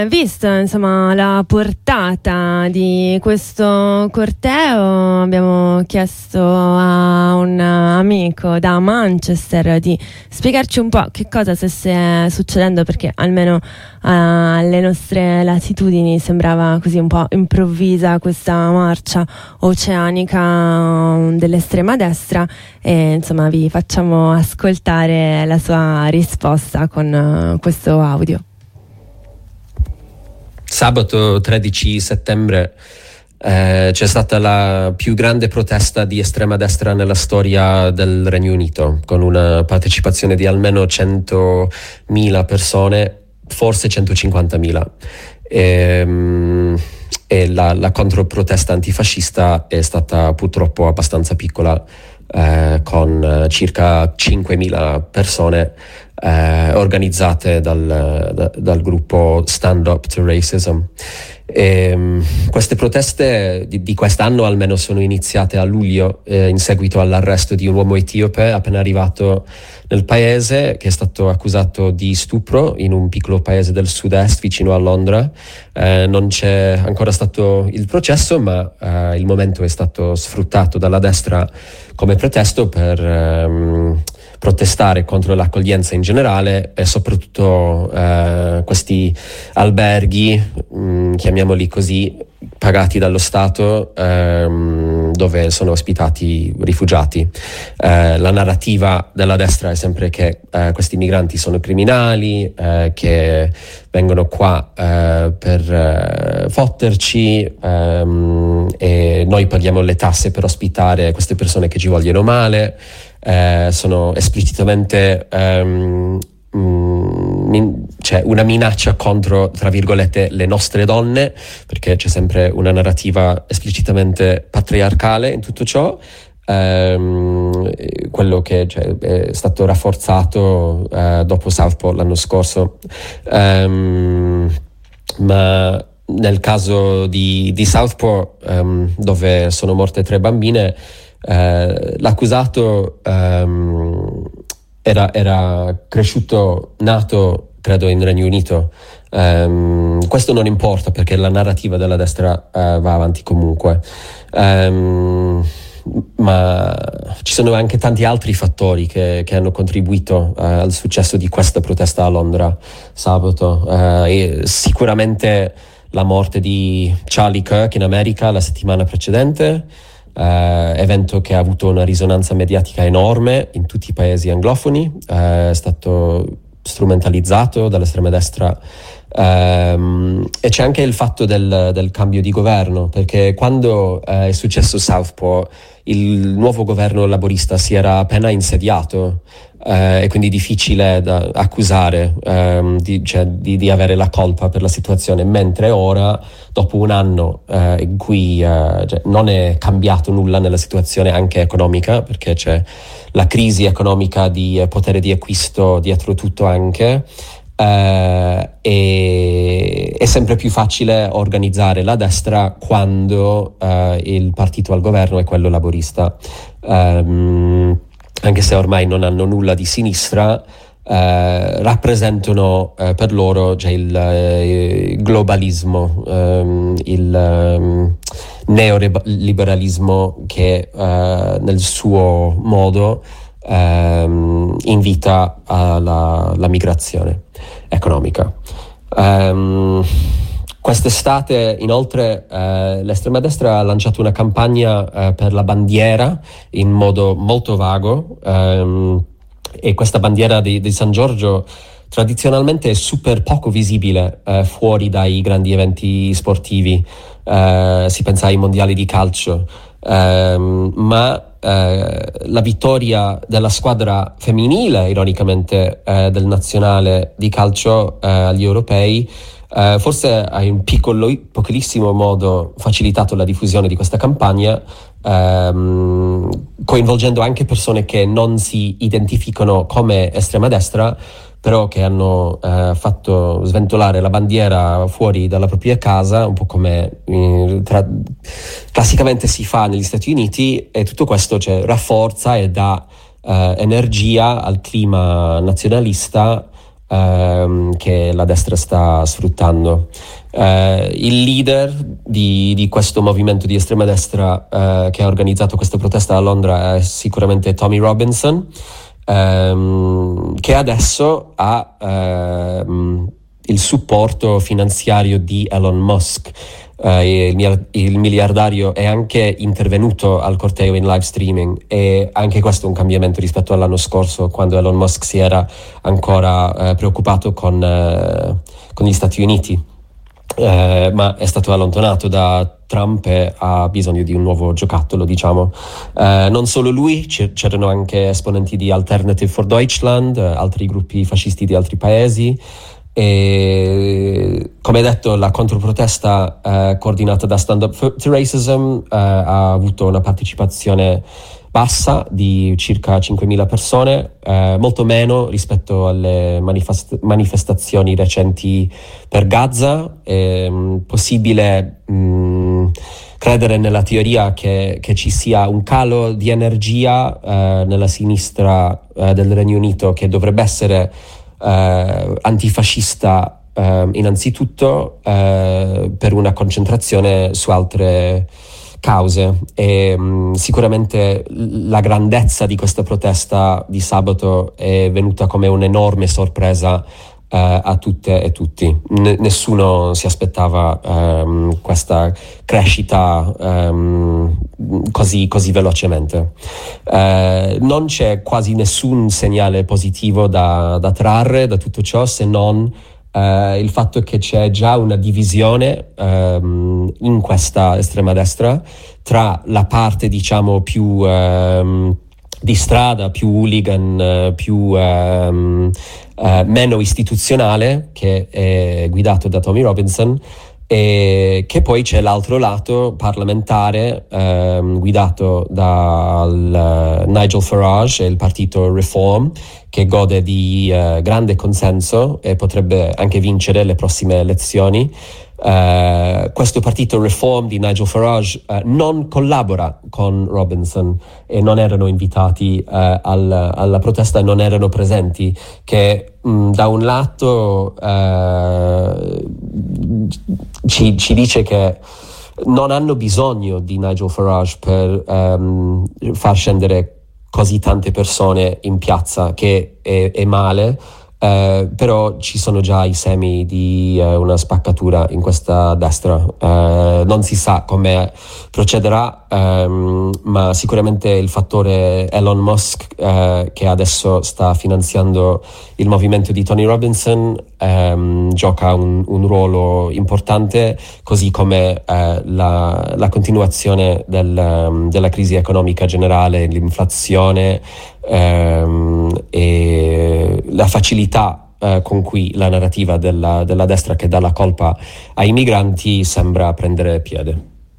Visto insomma la portata di questo corteo, abbiamo chiesto a un amico da Manchester di spiegarci un po' che cosa stesse succedendo, perché almeno alle nostre latitudini sembrava così un po' improvvisa questa marcia oceanica dell'estrema destra, e insomma vi facciamo ascoltare la sua risposta con questo audio. Sabato 13 settembre c'è stata la più grande protesta di estrema destra nella storia del Regno Unito, con una partecipazione di almeno 100.000 persone, forse 150.000. E la controprotesta antifascista è stata purtroppo abbastanza piccola, con circa 5.000 persone organizzate dal gruppo Stand Up to Racism. Queste proteste di quest'anno almeno sono iniziate a luglio, in seguito all'arresto di un uomo etiope appena arrivato nel paese, che è stato accusato di stupro in un piccolo paese del sud-est vicino a Londra. Non c'è ancora stato il processo, ma il momento è stato sfruttato dalla destra come pretesto per protestare contro l'accoglienza in generale, e soprattutto questi alberghi, chiamiamoli così, pagati dallo Stato, dove sono ospitati rifugiati. La narrativa della destra è sempre che questi migranti sono criminali, che vengono qua per fotterci, e noi paghiamo le tasse per ospitare queste persone che ci vogliono male. Sono esplicitamente c'è una minaccia contro, tra virgolette, le nostre donne, perché c'è sempre una narrativa esplicitamente patriarcale in tutto ciò. Quello che è stato rafforzato dopo Southport l'anno scorso, ma nel caso di Southport, dove sono morte 3 bambine, l'accusato era cresciuto, nato credo in Regno Unito. Questo non importa, perché la narrativa della destra va avanti comunque, ma ci sono anche tanti altri fattori che hanno contribuito al successo di questa protesta a Londra sabato, e sicuramente la morte di Charlie Kirk in America la settimana precedente, evento che ha avuto una risonanza mediatica enorme in tutti i paesi anglofoni, è stato strumentalizzato dall'estrema destra, e c'è anche il fatto del cambio di governo, perché quando è successo Southport il nuovo governo laborista si era appena insediato, e quindi difficile da accusare di avere la colpa per la situazione, mentre ora, dopo un anno in cui non è cambiato nulla nella situazione anche economica, perché c'è la crisi economica di potere di acquisto dietro tutto anche, e è sempre più facile organizzare la destra quando il partito al governo è quello laborista, anche se ormai non hanno nulla di sinistra. Rappresentano per loro il globalismo, il neoliberalismo che nel suo modo invita alla migrazione economica. Quest'estate, inoltre, l'estrema destra ha lanciato una campagna per la bandiera in modo molto vago, e questa bandiera di San Giorgio tradizionalmente è super poco visibile fuori dai grandi eventi sportivi. Si pensa ai mondiali di calcio, ma la vittoria della squadra femminile, ironicamente, del nazionale di calcio agli europei, forse ha in piccolissimo modo facilitato la diffusione di questa campagna, coinvolgendo anche persone che non si identificano come estrema destra, però che hanno fatto sventolare la bandiera fuori dalla propria casa, un po' come classicamente si fa negli Stati Uniti, e tutto questo rafforza e dà energia al clima nazionalista che la destra sta sfruttando. Il leader di questo movimento di estrema destra che ha organizzato questa protesta a Londra è sicuramente Tommy Robinson, che adesso ha il supporto finanziario di Elon Musk. Il miliardario è anche intervenuto al corteo in live streaming, e anche questo è un cambiamento rispetto all'anno scorso, quando Elon Musk si era ancora preoccupato con gli Stati Uniti, ma è stato allontanato da Trump e ha bisogno di un nuovo giocattolo, diciamo. Non solo lui, c'erano anche esponenti di Alternative for Deutschland, altri gruppi fascisti di altri paesi. E come detto, la controprotesta coordinata da Stand Up to Racism ha avuto una partecipazione bassa di circa 5.000 persone, molto meno rispetto alle manifestazioni recenti per Gaza. È possibile credere nella teoria che ci sia un calo di energia nella sinistra del Regno Unito, che dovrebbe essere antifascista innanzitutto, per una concentrazione su altre cause. E sicuramente la grandezza di questa protesta di sabato è venuta come un'enorme sorpresa a tutte e tutti. Nessuno si aspettava questa crescita così velocemente. Non c'è quasi nessun segnale positivo da trarre da tutto ciò, se non il fatto che c'è già una divisione in questa estrema destra tra la parte, diciamo, più di strada, più hooligan, più meno istituzionale, che è guidato da Tommy Robinson, e che poi c'è l'altro lato parlamentare, guidato dal Nigel Farage e il partito Reform, che gode di grande consenso e potrebbe anche vincere le prossime elezioni. Questo partito Reform di Nigel Farage non collabora con Robinson e non erano invitati alla protesta e non erano presenti, che da un lato ci dice che non hanno bisogno di Nigel Farage per far scendere così tante persone in piazza, che è male. Però ci sono già i semi di una spaccatura in questa destra. Non si sa come procederà, ma sicuramente il fattore Elon Musk, che adesso sta finanziando il movimento di Tony Robinson, gioca un ruolo importante, così come la continuazione della crisi economica generale, l'inflazione, e la facilità con cui la narrativa della destra, che dà la colpa ai migranti, sembra prendere piede.